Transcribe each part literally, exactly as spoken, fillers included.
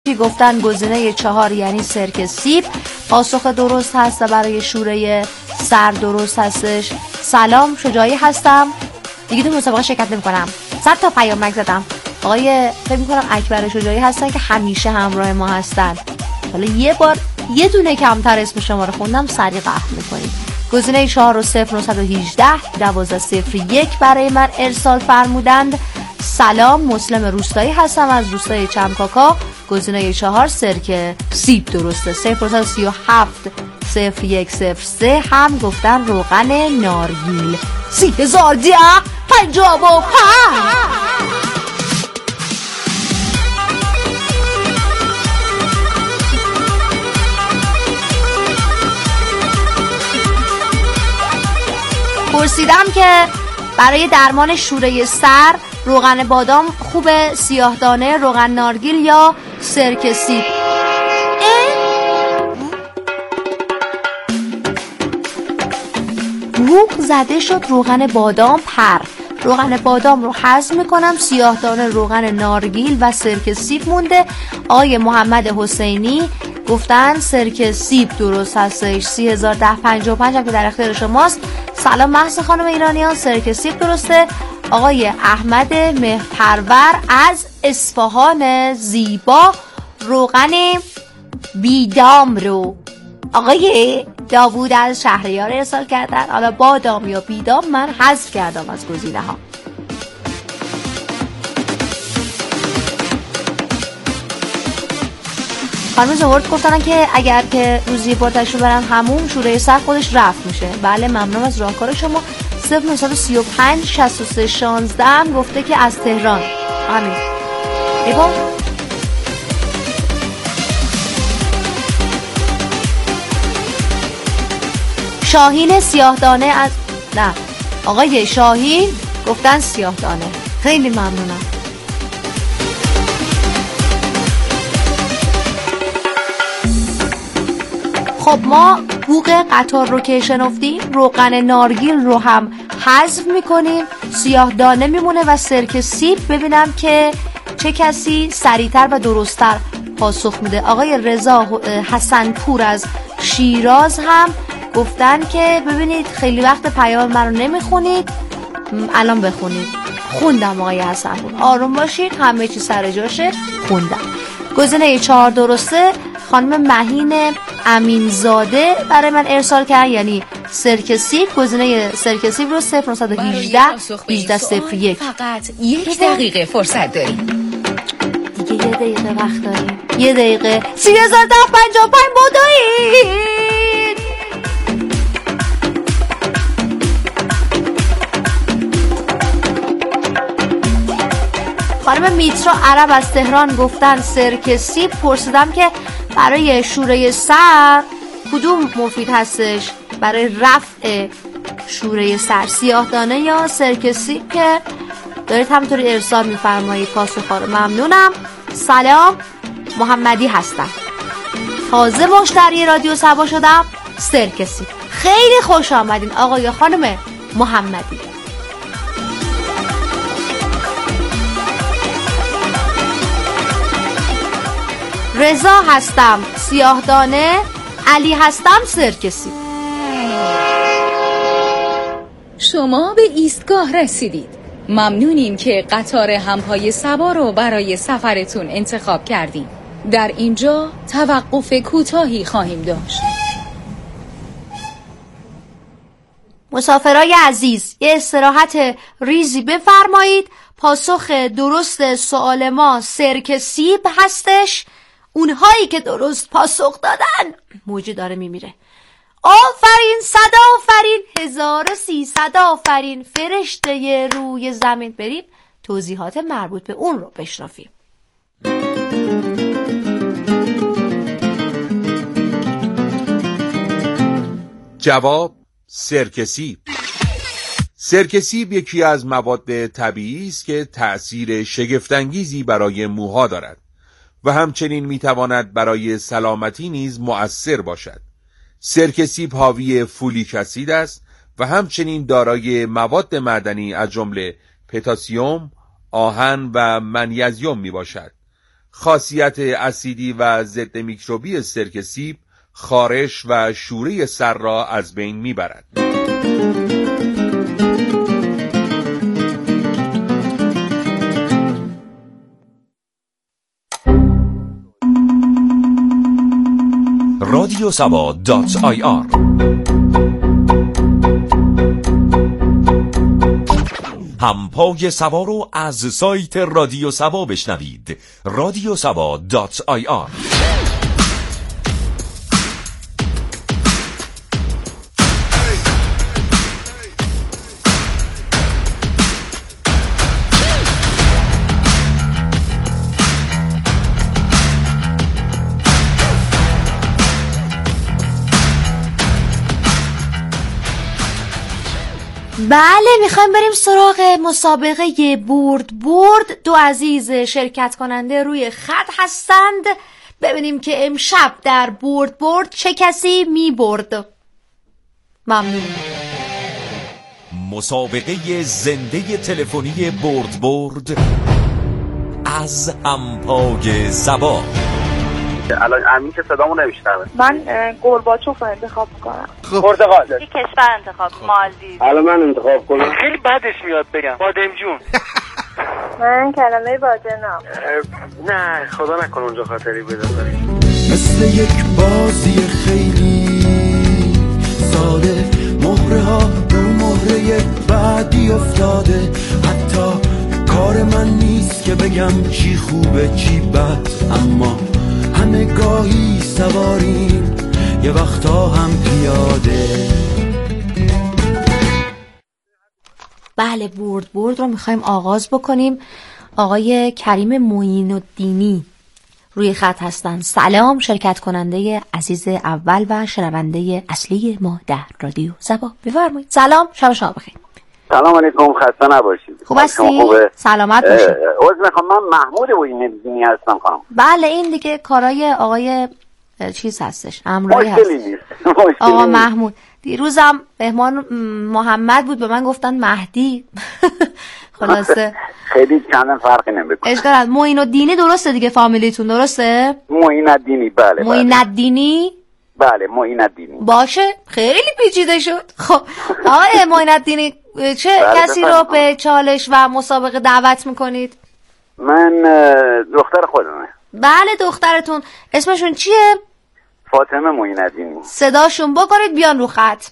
سیپی گفتن گزینه چهار یعنی سرکه سیب پاسخ درست هست و برای شوره سر درست هستش. سلام، شجاعی هستم، دیگه تو مسابقه شرکت نمی‌کنم. صد تا پیامک زدم. آقای فکر می‌کنم اکبر شجاعی هستن که همیشه همراه ما هستن. حالا یه بار یه دونه کمتر اسم شما رو خوندم، سریع قهر می‌کنید. گزینه چهار رو صفر نه یک هشت دوازده صفر یک برای من ارسال فرمودند. سلام، مسلم روستایی هستم از روستای چمکاکا. گزینه چهار سرکه سیب درسته. صفر نه سه هفت صفر یک صفر سه هم گفتن روغن نارگیل. سی هزار ده پنجاه و پنج. پرسیدم که برای درمان شوره سر روغن بادام خوبه، سیاه دانه، روغن نارگیل یا سرکه سیب؟ روغ زده شد روغن بادام پر. روغن بادام رو حذف میکنم، سیاه دانه، روغن نارگیل و سرکه سیب مونده. آقای محمد حسینی گفتن سرکه سیب درست هستش. سی هزار ده پنجاه و پنج هم که در اختیار شماست. سلام محض خانم ایرانیان، سرکه سیب درسته. آقای احمد مهرپرور از اصفهان زیبا روغن بیدام رو آقای داوود از شهریار ارسال کردن. حالا بادام یا بیدام من حذف کردم از گزینه ها. خانم زهورت گفتن که اگر که روزی بارتش رو برن همون شوره سر خودش رفت میشه. بله، ممنون از راهکار شما. صفر نه سه پنج شصت و سه شانزده هم گفته که از تهران. همین ایبا شاهین سیاه دانه از نه آقای شاهین گفتن سیاه دانه. خیلی ممنونم. خب ما بوق قطار رو که شنفتیم، روغن نارگیل رو هم حذف میکنیم، سیاه دانه میمونه و سرکه سیب. ببینم که چه کسی سریعتر و درستتر پاسخ میده. آقای رضا حسن پور از شیراز هم گفتن که ببینید خیلی وقت پیام من رو نمیخونید، الان بخونید. خوندم آقای حسن پور، آروم باشید، همه چی سر جاشه. خوندم. گزینه چهار درسته. خانم مهین امینزاده برای من ارسال کرد، یعنی سرکه سیب. گزینه سرکه سیب رو صفر نه یک هشت هجده صفر یک. فقط یک دقیقه فرصت داریم. دیگه یه دقیقه وقت داریم. یه دقیقه. سی هزار ده پنجاه و پنج بودایید. خانم میترا عرب از تهران گفتن سرکه سیب. پرسیدم که برای شوره سر کدوم مفید هستش برای رفع شوره سر، سیاه دانه یا سرکه سیب؟ که دارید همونطوری ارسال میفرمایید پاسخ رو. ممنونم. سلام، محمدی هستم، تازه مشتری رادیو سبا شدم. سرکه سیب. خیلی خوش آمدین آقای خانم محمدی. رضا هستم سیاه دانه، علی هستم سرکه سیب. شما به ایستگاه رسیدید. ممنونیم که قطار همپای سبا رو برای سفرتون انتخاب کردیم. در اینجا توقف کوتاهی خواهیم داشت. مسافرای عزیز یه استراحت ریزی بفرمایید. پاسخ درست سوال ما سرکه سیب هستش. اونهایی که درست پاسخ دادن موجی داره میمیره. آفرین، صد آفرین، هزار و سیصد آفرین، فرشته روی زمین. بریم توضیحات مربوط به اون رو بشنویم. جواب سرکه سیب. سرکه سیب یکی از مواد طبیعی است که تأثیر شگفت‌انگیزی برای موها دارد و همچنین میتواند برای سلامتی نیز مؤثر باشد. سرکه سیب حاوی فولیک اسید است و همچنین دارای مواد معدنی از جمله پتاسیم، آهن و منیزیم می باشد. خاصیت اسیدی و ضد میکروبی سرکه سیب خارش و شوره سر را از بین میبرد. رادیو سبا دات آی آر همپای سبا رو از سایت رادیو سبا بشنوید. رادیو سبا دات آی آر. بله، میخوایم بریم سراغ مسابقه برد برد. دو عزیز شرکت کننده روی خط هستند. ببینیم که امشب در برد برد چه کسی میبرد. ممنون. مسابقه زنده تلفنی برد برد از همپای سبا. الان امین که صدامو نمیشنوه. من گورباچوف انتخاب میکنم. پرتغال. یک کشور انتخاب. مالدیو. الان من انتخاب کنم. خیلی بدش میاد بگم. بادمجون. من کلمه باجنام. نه خدا نکنه اونجا خاطری پیدا کنی. مثل یک بازی خیلی ساده، مهره ها رو مهره بعدی افتاده. حتی کار من نیست که بگم چی خوبه چی بد، اما همه گاهی سواریم یه وقتا هم پیاده. بله، برد برد رو میخوایم آغاز بکنیم. آقای کریم معین الدینی روی خط هستن. سلام، شرکت کننده عزیز اول و شنونده اصلی ما در رادیو سبا، بفرمایید. سلام، شب شما بخیر. سلام علیکم، خسته نباشید. خوب هستی؟ سلامت باشید. عذر میخوام، من محمود معین الدینی هستم خانم. بله، این دیگه کارای آقای چیز هستش، امرایی هست. مشکلی نیست. آقا محمود. دیروزم مهمان محمد بود، به من گفتن مهدی. خلاصه خیلی چندان فرقی نمیکنه. اشکال معین الدینی درسته دیگه فامیلیتون، درسته؟ معین الدینی. بله معین الدینی. بله معین الدینی. باشه، خیلی پیچیده شد. خب آقای معین الدینی چه بله کسی رو به چالش و مسابقه دعوت میکنید؟ من دختر خودمه. بله، دخترتون اسمشون چیه؟ فاطمه معین الدینی. صداشون بکنید بیان رو خط.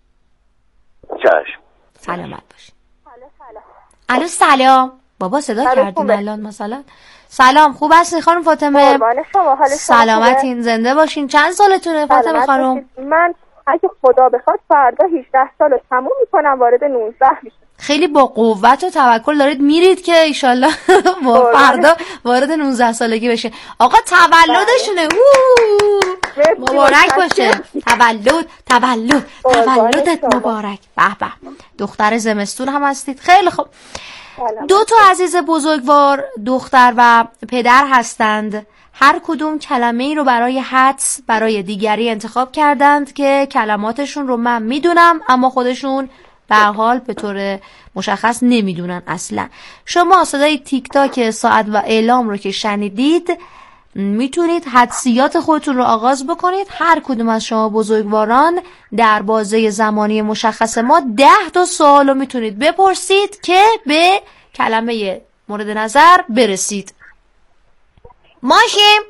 چشم. سلامت باشید. الو سلام. بابا صدا کردیم الان مثلا. سلام، خوب هستین خانم فاطمه؟ سلامتین، زنده باشین. چند سالتونه فاطمه خانم؟ من اگه خدا بخواد فردا هجده سال رو تموم میکنم، وارد نوزده میشم. خیلی با قوت و توکل دارید میرید که ایشالله فردا وارد نوزده سالگی بشه. آقا تولدشونه. مبارک باشه. تولد تولد تولدت مبارک. به به، دختر زمستون هم هستید. خیلی خوب. دو تا عزیز بزرگوار دختر و پدر هستند. هر کدوم کلمه ای رو برای حدس برای دیگری انتخاب کردند که کلماتشون رو من میدونم اما خودشون به هر حال به طور مشخص نمیدونن اصلا. شما صدای تیک تاک ساعت و اعلام رو که شنیدید میتونید حدسیات خودتون رو آغاز بکنید. هر کدوم از شما بزرگواران در بازه زمانی مشخص ما ده تا سوال رو میتونید بپرسید که به کلمه مورد نظر برسید. ماشیم؟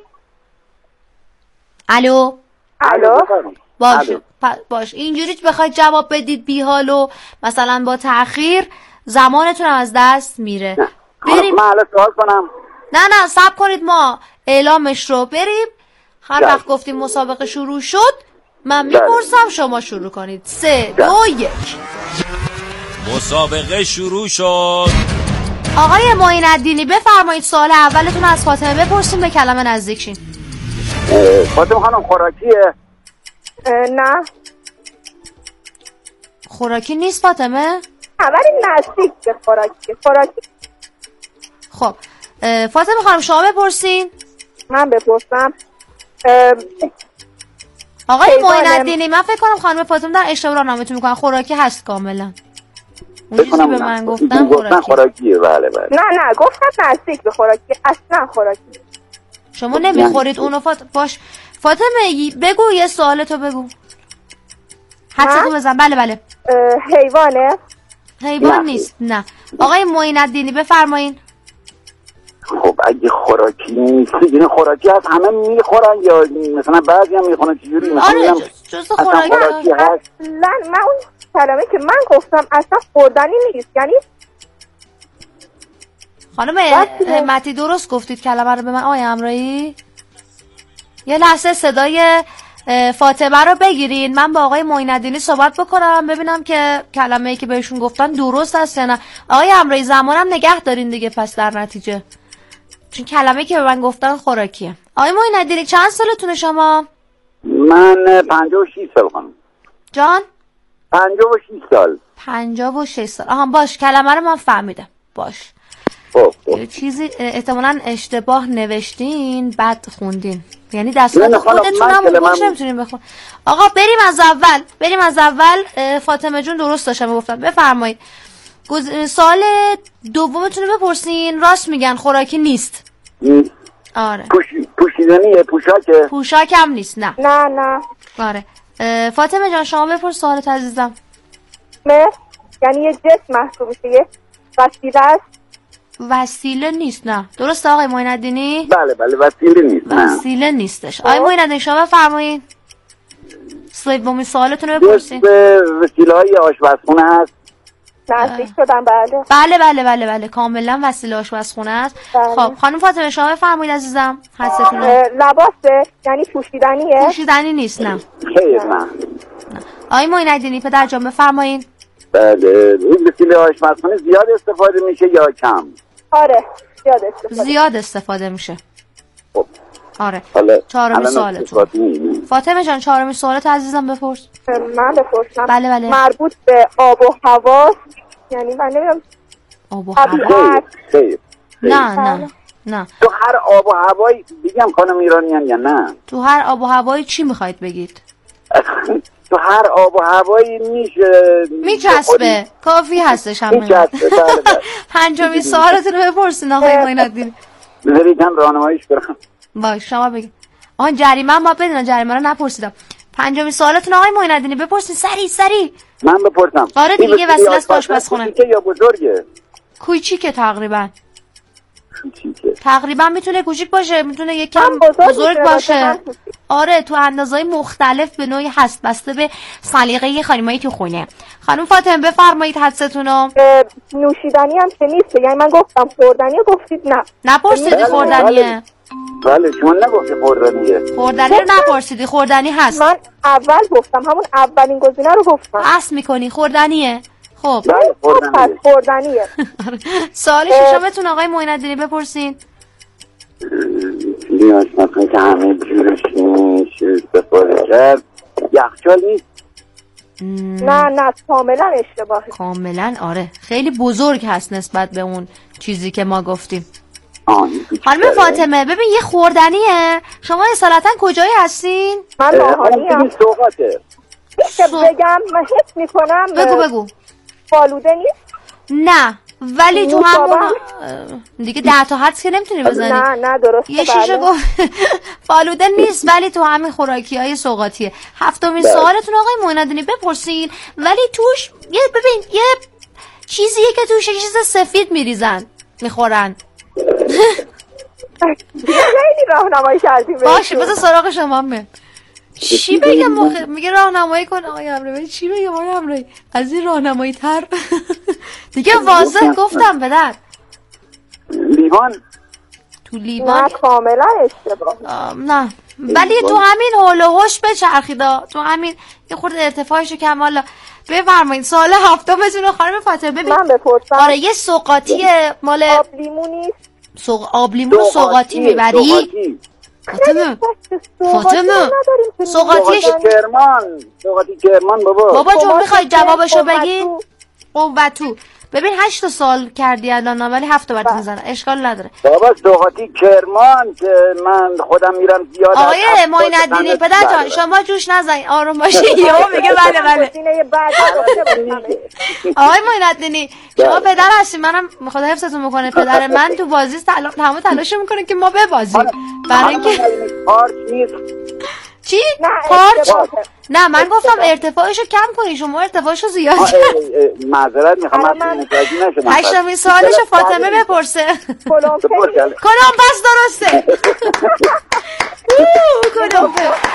الو؟ الو؟ باشه باش. اینجوری بخواید جواب بدید بی حال و مثلا با تأخیر، زمانتون از دست میره. بریم. من الان سوال کنم. نه نه صبر کنید، ما اعلامش رو بریم. هر وقت گفتیم مسابقه شروع شد من میپرسم، شما شروع کنید. سه دو یک. مسابقه شروع شد. آقای معین الدینی بفرمایید سوال اولتون از فاطمه بپرسیم، به کلمه نزدیک شین. فاطمه خانم خوراکیه؟ نه خوراکی نیست فاطمه؟ ولی نزدیک به خوراکی. خوراکی. خب فاطمه خانم شما بپرسین. من بپرسم. آقای معین الدینی، من فکر کنم خانم فاطمه در اشتباه راهنماییتون میکنن. خوراکی هست کاملا. اون چیزی به من گفتن خوراکی. خوراکیه. بله بله. نه نه گفتم نزدیک به خوراکی، اصلا خوراکی. شما نمیخورید اونو فاط... باش فاطمه بگو یه سوالتو بگو. حدستو بزن. بله بله. حیوانه؟ حیوان نیست. نه. آقای معین الدینی بفرمایین. خب اگه خوراکی نیست دیگه خوراکی هست همه میخورن یا مثلا بعضی هم میخورن چجوری؟ آره جز خوراکی, خوراکی هست. اصلا من اون کلمه که من گفتم اصلا خوردنی نیست. یعنی خانم همتی درست گفتید کلمه رو به من آقای امرایی. یه لحظه صدای فاطمه رو بگیرین من با آقای معین الدینی صحبت بکنم ببینم که کلمه‌ای که بهشون گفتن درست است یا نه. آقای امرایی زمانم نگه دارین دیگه پس در نتیجه چون کلمه‌ای که به من گفتن خوراکیه. آقای معین الدینی چند سالتونه شما؟ من پنجاه و شش سال خانم. جان؟ پنجاه و شش سال. پنجاه و شش سال. آها باش کلمه رو من فهمیدم. باش. خب خب. چیزی احتمالاً اشتباه نوشتین بعد خوندین. یعنی دستگاه خودتون هم اون گوش نمیتونین بخون. آقا بریم از اول. بریم از اول. فاطمه جون درست داشتم گفتم. بفرمایید. سوال دومتون رو بپرسین. راست میگن خوراکی نیست. نیست. آره. پوش پوشیدنیه پوشاکه؟ پوشاک هم نیست. نه. نه نه. آره. فاطمه جان شما بپرس سوالت عزیزم. مه یعنی یه جسم محسوب میشه یه وسیله است؟ وسیله نیست. نه درسته آقای معین الدینی؟ بله بله وسیله نیست. وسیله نیستش. آقای معین الدینی شما بفرمایید. سومین سوالتون رو بپرسین. وسیله‌های آشپزخونه هست؟ نزدیک شدم. بله بله بله بله بله کاملا وسیله آشپزخونه است. بله. خب خانم فاطمه شما بفرمایید عزیزم. حدستون لباسه یعنی پوشیدنیه؟ پوشیدنی نیست. نه خیر نه. آقای معین الدینی پدر جان بفرمایید. بله این وسیله آشپزخونه زیاد استفاده میشه یا کم؟ آره زیاد استفاده زیاد استفاده میشه. خب آره. حالا چهارمی سوالتون. فاطمه جان چهارمی سوالت عزیزم بپرس. من بپرسم. بله بله. مربوط به آب و هوا یعنی من نمیدونم آب و هوا. خیر. نه نه نه. تو هر آب و هوایی بگم خانم ایرانیان یا نه؟ تو هر آب و هوایی چی میخواید بگید؟ تو هر آب و هوایی میشه میچسبه کافی هستش هم میچسبه. بله بله. پنجمین سوالتون رو بپرسین آقای معین الدینی. بذارید هم راهنماییش برم. باش شما بگید. آها جریمه ما بدونم جریمه رو نپرسیدم. پنجمین سوالتون آقای معین الدینی بپرسین سری سری. من بپرسم. آره دیگه وسیله است آشپزخونه. کوچیکه یا بزرگه؟ کوچیکه تقریبا. کوچیکه. تقریبا میتونه کوچیک باشه میتونه یکم بزرگ, بزرگ باشه. آره تو اندازه‌های مختلف به نوعی هست بسته به سلیقه خانمایی تو خونه. خانم فاطمه بفرمایید حدستونو. نوشیدنی هم که نیست یعنی من گفتم خوردنی گفتید نه. نپرسیدی خوردنیه. بله شما نگفتی خوردنیه. خوردنی رو نپرسیدی خوردنی هست. من اول گفتم همون اولین گزینه رو گفتم. قصد میکنی خوردنیه. خب بله خوردنیه. خوردنیه. سوال ششمتون آقای معین الدینی بپرسین. نیاز مثلا که همه جورش نیست استفاده کرد. یخچال نیست؟ نه نه کاملا اشتباهه. کاملا آره خیلی بزرگ هست نسبت به اون چیزی که ما گفتیم. خانم فاطمه ببین یه خوردنیه. شما اصالتا کجایی هستین؟ من ماهانیم. سوغاته. میشه بگم من حس میکنم بگو بگو. فالوده نیست؟ نه ولی تو همون دیگه ده تا حدس که نمیتونی بزنی. نه نه درسته. یه شیشه گفت فالوده نیست ولی تو همین خوراکی های سوغاتیه. هفتمین سوالتون آقای معین الدینی بپرسین ولی توش یه ببین یه چیزیه که توش یه چیز سفید میریزن میخورن. خیلی راهنمایی کردیم. باشه بذار سراغ شما می چی بگم مخ... میگه راهنمایی کن آقای امرایی. چی بگم آقای امرایی از این راهنمایی تر دیگه واضح گفتم بدر. لیوان. تو لیوان نه کاملا اشتباه. نه ولی تو همین حول و حوش بچرخیدا تو همین یه خورده ارتفاعشو کم. حالا بفرمایید سوال هفتمتون رو خانم فاطمه ببین. من بپرسم. آره یه سوغاتیه مال آب لیمو نیست؟ سوغ آب لیمو سوغاتی میبری؟ فاطمه فاطمه سوغاتی کرمان. سوغاتی کرمان بابا. بابا جون میخوای جوابشو بگین؟ قوتو. ببین هشت تا سال کردی الان ولی هفت تا برات میزنن، اشکال نداره. بابا سوغاتی کرمان که من خودم میرم زیاد. آقای معین الدینی پدر جان شما جوش نزنید آروم باشید. یهو میگه بله بله. آقای معین الدینی شما پدر هستین، منم خدا حفظتون بکنه. پدر من تو بازی تمام تلاش میکنه که ما ببازیم. برای اینکه چی؟ پارچ؟ نه من گفتم ارتفاعشو کم کنی، شما ارتفاعشو زیاد کردی. معذرت میخوام من متوجه نشدم. هشتمین سوالشو فاطمه بپرسه. کلام پس درسته. کلام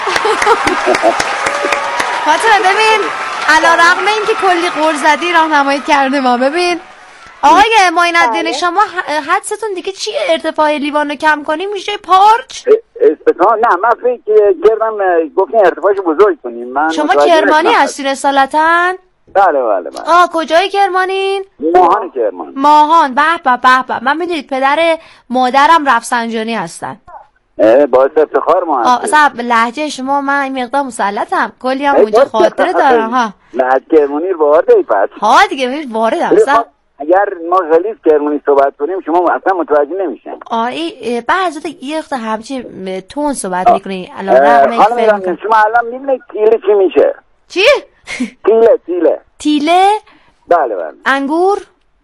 فاطمه ببین علیرغم اینکه کلی قرض زدی راهنمایی کرده ما. ببین آقای معین الدینی شما حدستون دیگه چیه؟ ارتفاع لیوانو کم کنی میشه پارچ؟ استکان نه من فکر کردم گفتین ارتفاعش بزرگ کنیم. من شما کرمانی هستین اصالتا؟ بله بله بله. آه کجای کرمانین؟ ماهان کرمان. ماهان. به به به به. من میدونید پدر مادرم رفسنجانی هستن. باعث افتخار ما هست. اصلا لهجه شما من این مقدار مسلطم، کلی هم اونجا خاطره دارم ها. لهجه کرمانی رو وارده پس. ها دیگه ببین واردم اصلا. اگر ما غلیظ کرمانی صحبت کنیم شما اصلا متوجه نمیشین. آی بعضی یه وقت همچین تون صحبت میکنی علاوه خانم ایرانی شما الان میدونید تیله چی میشه؟ چی؟ تیله تیله تیله؟ بله بله. انگور؟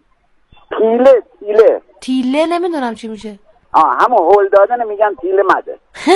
تیله تیله تیله نمیدونم چی میشه. آه همون هول دادن میگن تیله مده.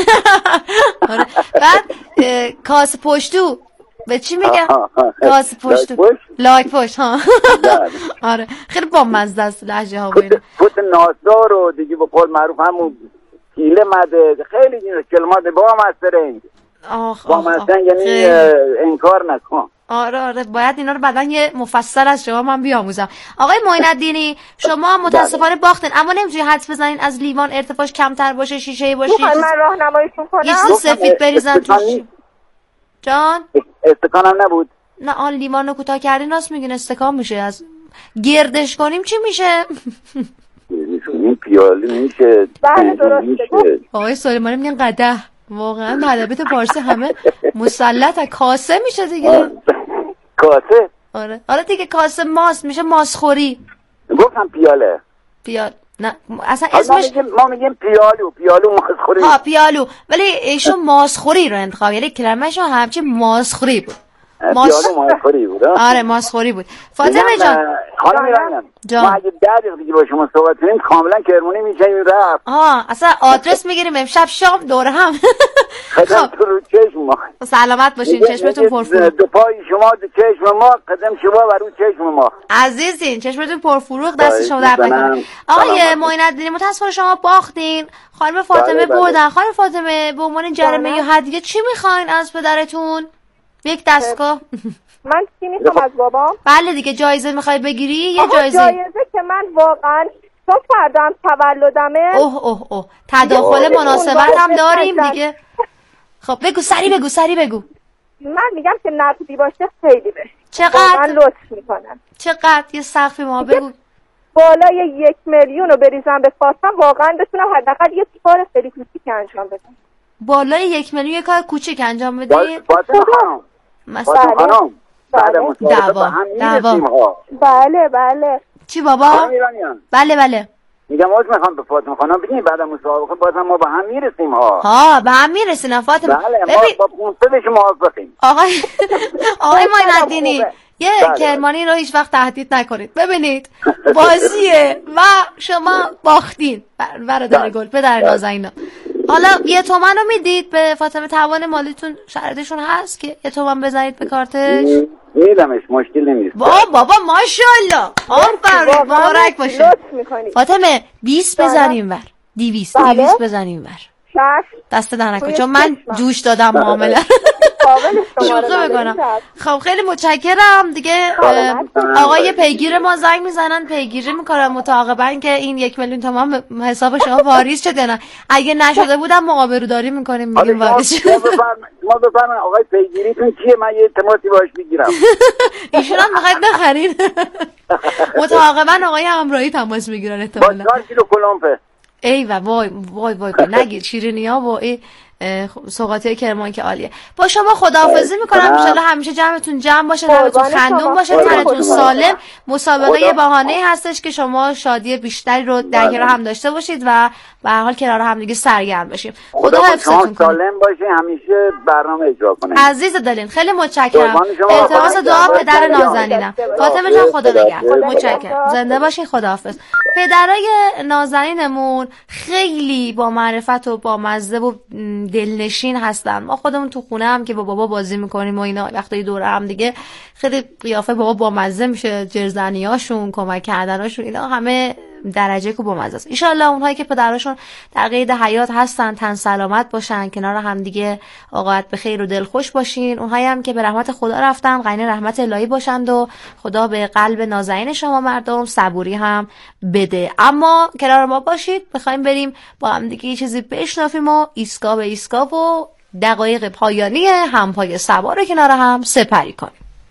آره. بعد کاس پشتو به چی میگن؟ کاس پشتو لایک پشت ها. آره خیلی بامزه است لهجه ها. فوت ناسدار رو دیگه به قول معروف همون تیله مده. خیلی کلمات بامزه. آخ بامزه یعنی انکار نکن. آره آره باید اینا رو بعداً یه مفصل از شما من بیاموزم. آقای معین الدینی شما متاسفانه باختن، اما نمیتونی حدس بزنین از لیوان ارتفاعش کمتر باشه، شیشه باشه. میخوای من راهنماییتون کنم؟ یه چیز سفید بریزن توش. جان استکانم نبود. نه آن لیوانو کوتاه کردین راست میگین استکان میشه. از گردش کنیم چی میشه؟ این پیاله میشه. بله درسته. آقای سلیمانی میگن قدح. واقعا ادبیات فارسی همه مسلط. کاسه میشه دیگه. کاسه؟ آره آره دیگه کاسه ماست میشه ماسخوری. گفتم پیاله. پیال نه اصلا اسمش ما میگیم پیالو. پیالو ماسخوری. ها پیالو ولی ایشون ماسخوری رو انتخاب یعنی کلمه‌ش همچین ماسخوری بود. ماس... پیالو ماسخوری بود. آره ماسخوری بود. فاطمه جان خانم ایرانی ما اگه ده دقیقه دیگه با شما صحبت کنیم کاملا کرمانی میشیم رفت. ها اصلا آدرس میگیریم امشب شام دور هم. خب رو چشم ما. سلامت باشین چشمتون پرفروغ. دو پای شما دو چشم ما قدم شما و رو چشم ما. عزیزین چشمتون پرفروغ دست شما در نکنه. آقای معین الدینی متاسفانه شما باختین. خانم فاطمه بردن. خانم فاطمه به عنوان جرمه یا هدیه چی میخواین از پدرتون؟ یک دستگاه. من چی میخوام از بابام؟ بله دیگه جایزه میخوای بگیری؟ یه جایزه. جایزه که من واقعا چون فردا هم تولدمه. اوه اوه اوه تداخل مناسبت هم داریم دیگه. خب بگو سری بگو سری بگو. من میگم که نقدی باشه خیلی بشه. چقدر؟ من لطف میکنم. چقدر؟ یه سقفی ما بگو. بالای یک میلیون رو بریزم به خواستم واقعا بتونم حداقل یه کار خیلی کوچیک انجام بدم. بالای یک میلیون یه کار کوچیک انجام بدی؟ فاطمه خانم. مثلا خانم. دعوا دعوا. بله بله. چی بابا؟ بله بله. میگم عذر میخوام به فاطمه خانم بگین بعد از مسابقه بازم ما با هم میرسیم ها. ها به هم میرسیم فاطمه. بله ما با پونصدش موافقیم. آقای آقای معین الدینی یه کرمانی رو هیچ وقت تهدید نکنید. ببینید بازیه و شما باختین برادر گل پدر نازنین. حالا یه تومن رو میدید به فاطمه؟ توان مالیتون شرطشون هست که یه تومن بزنید به کارتش؟ میدمش مشکل نیست. بابا بابا ماشاءالله آفرین مبارک باشه. فاطمه بیست بزنیم ور دویست دویست بزنیم ور دست در نکن چون من جوش دادم معامله. شوخی بکنم. خب خیلی متشکرم دیگه. آقای پیگیر ما زنگ میزنن پیگیری میکنن متعاقبا که این یک میلیون تومان حساب شما واریز شده. نه اگه نشده بودم آبروداری میکنیم میگیم واریز شده. ما بفرمایید آقای پیگیریتون کیه من یه تماسی باش بگیرم. ایشون هم میخواید بخرین. متعاقبا آقای همراهی تماس میگیرن احتمالاً. با چهار کیلو کلمپه. ای و وای وای وای نگیر شیرینی ها با ای سوغاتی کرمان که عالیه. با شما خداحافظی میکنم، ان شاء الله همیشه جمعتون جمع باشه، همتون خندون باشه، تنتون سالم. مسابقه یه بهانه‌ای هستش که شما شادی بیشتری رو در کنار هم داشته باشید و به هر حال کنار هم دیگه سرگرم باشیم. خدا حفظتون کنه. سالم باشین، همیشه برنامه اجرا کنین. عزیز دلین خیلی متشکرم. التماس دعا پدر نازنینم. فاطمه جان خدا نگهدار. متشکرم. زنده باشین. خداحافظ. پدرای نازنینمون خیلی با معرفت و با مزه و دلنشین هستن. ما خودمون تو خونه هم که با بابا بازی میکنیم و اینا وقتی دوره هم دیگه خیلی قیافه بابا با مزه میشه، جرزنیاشون، کمک کردناشون، اینا همه درجه که با مزه است. ان شاء الله اونهایی که پدراشون در قید حیات هستن تن سلامت باشن، کنار هم دیگه اوقات به خیر و دل خوش باشین. اونهایی هم که به رحمت خدا رفتن غنی رحمت الهی باشند و خدا به قلب نازنین شما مردم صبوری هم بده. اما کنار ما باشید، میخوایم بریم با هم دیگه یه چیزی بشنافیم و ایسکا به ایسکا و دقایق پایانی همپای سوار رو کنار هم سپری کنیم.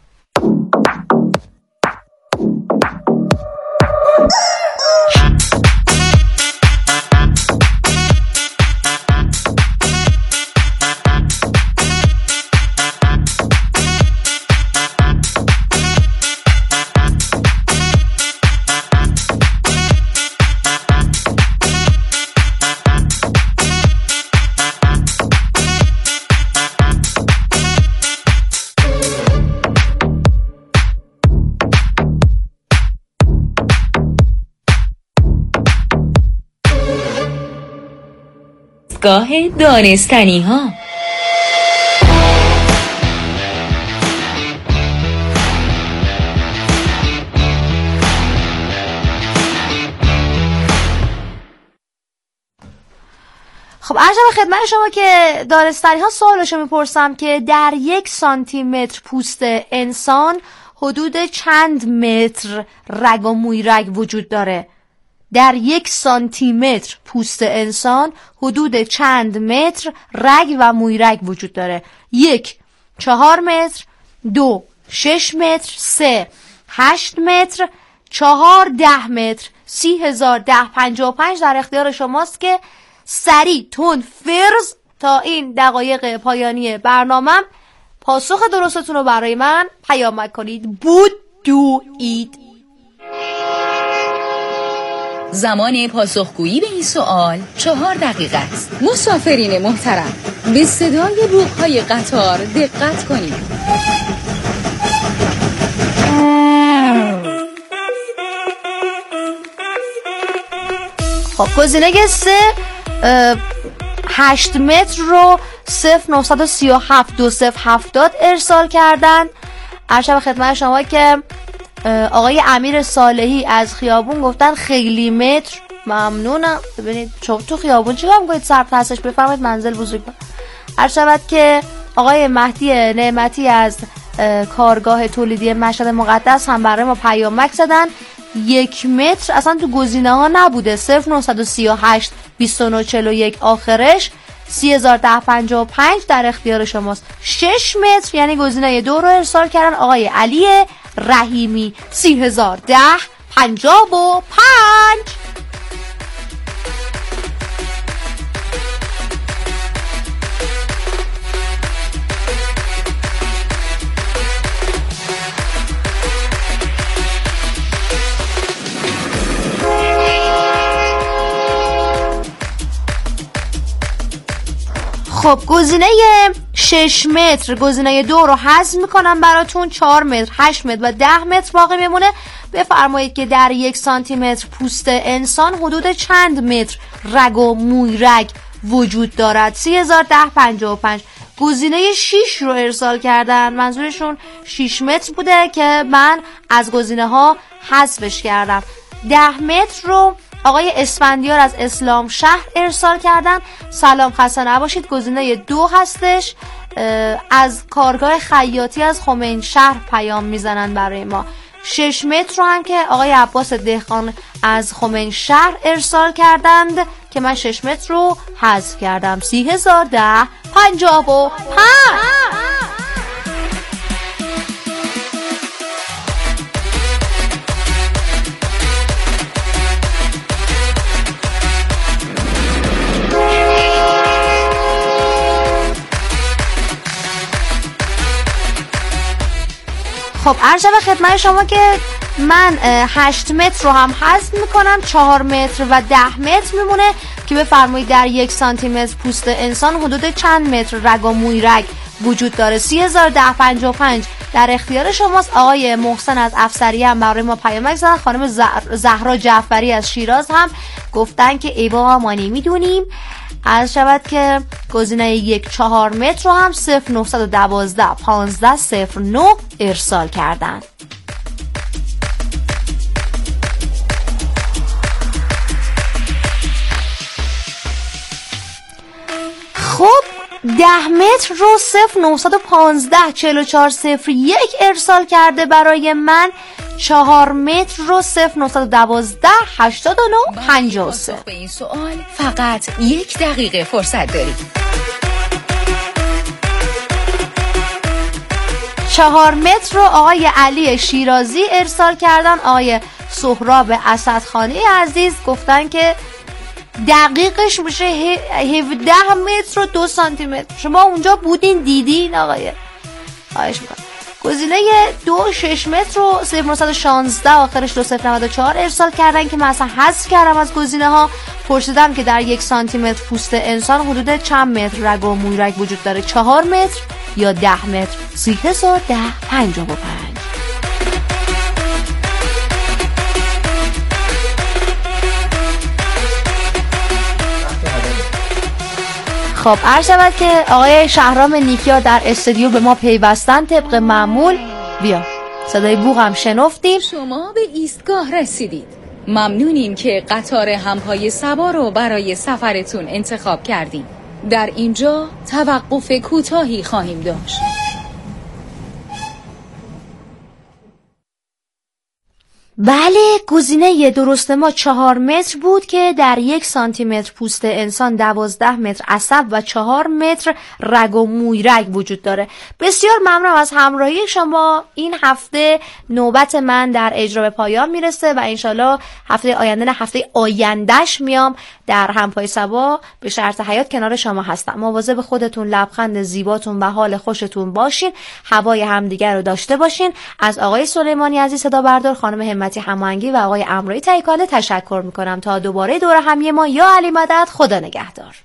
گاه دانستنی ها. خب عرض به خدمت شما که دانستنی ها سوالشو میپرسم که در یک سانتی متر پوست انسان حدود چند متر رگ و موی رگ وجود داره؟ در یک سانتی متر پوست انسان حدود چند متر رگ و موی رگ وجود داره؟ یک، چهار متر، دو، شش متر، سه، هشت متر، چهار، ده متر. سی هزار ده پنجاه و پنج در اختیار شماست که سریع تون فرض تا این دقایق پایانی برنامه پاسخ درستتون رو برای من پیام کنید. بود دو اید. زمان پاسخگویی به این سوال چهار دقیقه است. مسافرین محترم به صدای بوق‌های قطار دقت کنید. خب گزینه سه هشت متر رو صفر نهصد و سی و هفت دو صفر هفتاد ارسال کردن. عرض خدمت شما که آقای امیر صالحی از خیابون گفتن خیلی متر. ممنونم. ببینید شما تو خیابون چیکار می‌کنید؟ صرف هستش بفرمایید منزل بزرگ. عرض شود که آقای مهدی نعمتی از کارگاه تولیدی مشهد مقدس هم برای ما پیامک زدن. یک متر اصلا تو گزینه ها نبوده. صفر نهصد و سی و هشت بیست و نه چهل و یک آخرش. سی هزار ده پنجاه و پنج در اختیار شماست. شش متر یعنی گزینه دو رو ارسال کردن آقای علی رحیمی. سی هزار ده پنجاه و پنج. خب گزینه شش متر گزینه دو رو حذف میکنم براتون. چهار متر، هشت متر و ده متر باقی میمونه. بفرمایید که در یک سانتی متر پوست انسان حدود چند متر رگ و موی رگ وجود دارد؟ سی هزار ده پنجاه و پنج. گزینه شش رو ارسال کردن، منظورشون شش متر بوده که من از گزینه ها حذفش کردم. ده متر رو آقای اسفندیار از اسلام شهر ارسال کردن. سلام خسته نباشید. گزینه دو هستش. از کارگاه خیاطی از خمین شهر پیام میزنن برای ما. شش متر رو هم که آقای عباس دهقان از خمین شهر ارسال کردند که من شش متر رو حذف کردم. سی هزار ده پنجاه و پنج. خب عرض به خدمت شما که من هشت متر رو هم حذف میکنم، چهار متر و ده متر میمونه که بفرمایید در یک سانتی متر پوست انسان حدود چند متر رگ و موی رگ وجود داره. سی هزار ده پنجاه و پنج در اختیار شماست. آقای محسن از افسری هم برای ما پیامک زدن. خانم زهرا جعفری از شیراز هم گفتن که ای بابا ما نمیدونیم. عرض شود که گزینه یک چهار متر رو هم صفر نهصد و دوازده پانزده صفر نه ارسال کردن. خب ده متر رو صفر نهصد و پانزده چهل و چهار صفر یک ارسال کرده برای من. چهار متر رو صفر نهصد و دوازده هشتاد و نه پنجاه و سه. به این سوال فقط یک دقیقه فرصت دارید. چهار متر رو آقای علی شیرازی ارسال کردن. آقای سهراب اسدخانی عزیز گفتن که دقیقش میشه هفده متر و دو سانتی متر. شما اونجا بودین دیدین آقای؟ خواهش میکنم. گزینه دو شش متر رو صفر نهصد و شانزده آخرش دو صفر نود و چهار ارسال کردن که من اصلا حذف کردم از گزینه ها. پرسیدم که در یک سانتی متر پوست انسان حدود چند متر رگ و موی رگ وجود داره، چهار متر یا ده متر. سی هزار ده پنجاه و پنج. خب عرض شود که آقای شهرام نیکیا در استودیو به ما پیوستن طبق معمول. بیا صدای بوق هم شنفتیم. شما به ایستگاه رسیدید. ممنونیم که قطار همپای سبا رو برای سفرتون انتخاب کردیم. در اینجا توقف کوتاهی خواهیم داشت. بله گزینه درست ما چهار متر بود که در یک سانتی متر پوست انسان دوازده متر عصب و چهار متر رگ و موی رگ وجود داره. بسیار ممنونم از همراهی شما. این هفته نوبت من در اجرا به پایان میرسه و انشالله هفته آینده نه هفته آیندهش میام در همپای سبا به شرط حیات کنار شما هستم. مواظب خودتون، لبخند زیباتون و حال خوشتون باشین. هوای همدیگر رو داشته باشین. از آقای سلیمانی عزیز صدا بردار، خانم همتی هماهنگی و آقای امرایی تایکانه تشکر میکنم. تا دوباره دور همی ما، یا علی مدد، خدا نگهدار.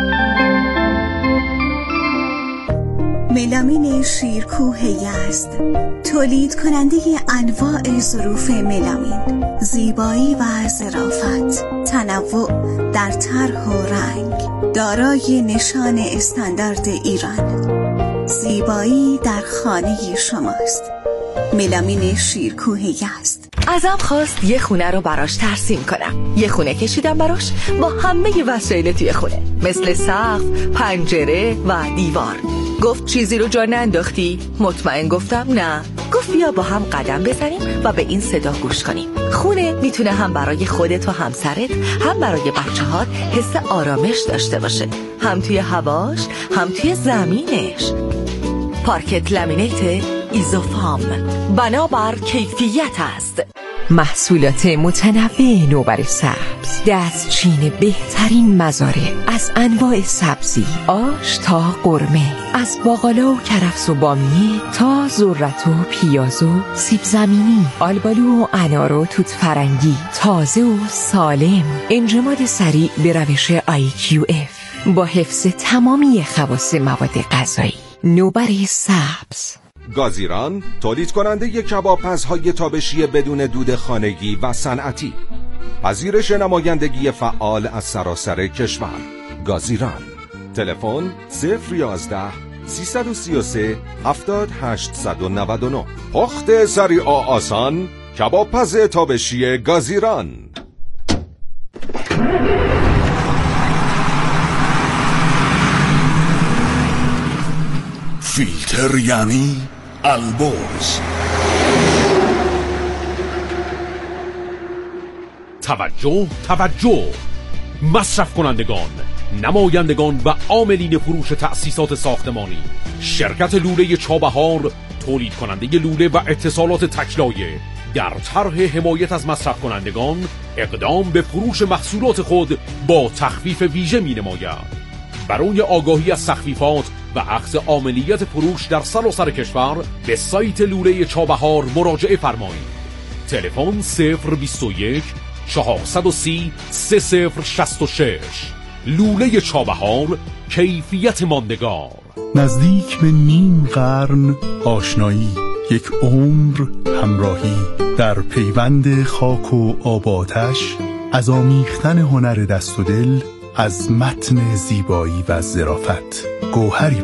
ملامین شیرکوه یزد، تولید کننده انواع ظروف ملامین، زیبایی و ظرافت، تنوع در طرح و رنگ، دارای نشان استاندارد ایران. زیبایی در خانه شماست. ملامین شیرکوه یزد. ازم خواست یه خونه رو براش ترسیم کنم. یه خونه کشیدم براش با همه وسایل توی خونه، مثل سقف، پنجره و دیوار. گفت چیزی رو جا ننداختی؟ مطمئن گفتم نه. گفت بیا با هم قدم بزنیم و به این صدا گوش کنیم. خونه میتونه هم برای خودت و همسرت، هم برای بچه‌هات حس آرامش داشته باشه، هم توی هواش، هم توی زمینش. پارکت لامینیت ایزوفام، بنابر کیفیت است. محصولات متنوع نوبر سبز، دستچین بهترین مزارع از انواع سبزی، آش تا قرمه، از باقالا و کرفس و بامیه تا ذرت و پیاز و سیب زمینی، آلبالو و انار و توت فرنگی، تازه و سالم، انجماد سریع به روش آی کیو اف با حفظ تمامی خواص مواد غذایی. نوبر سبز. گازیران تولید کننده کبابپزهای تابشی بدون دود خانگی و صنعتی. پذیرش نمایندگی فعال از سراسر کشور. گازیران. تلفن صفر یازده سیصد و سی و سه هفتاد هشتصد و نود و نه. پخت سریع و آسان، کبابپز تابشی گازیران. فیلتر یعنی البرز. توجه توجه مصرف کنندگان، نمایندگان و عاملین فروش تأسیسات ساختمانی. شرکت لوله چابهار، تولید کننده لوله و اتصالات تکلایه، در طرح حمایت از مصرف کنندگان اقدام به فروش محصولات خود با تخفیف ویژه می نماید. برای آگاهی از تخفیفات و اخذ عاملیت فروش در سراسر کشور به سایت لوله چابهار مراجعه فرمایید. تلفن صفر بیست و یک چهارصد و سی سه صفر شصت و شش. لوله چابهار، کیفیت ماندگار. نزدیک به نیم قرن آشنایی، یک عمر همراهی، در پیوند خاک و آب آتش، از آمیختن هنر دست و دل، از متن زیبایی و ظرافت، گوهری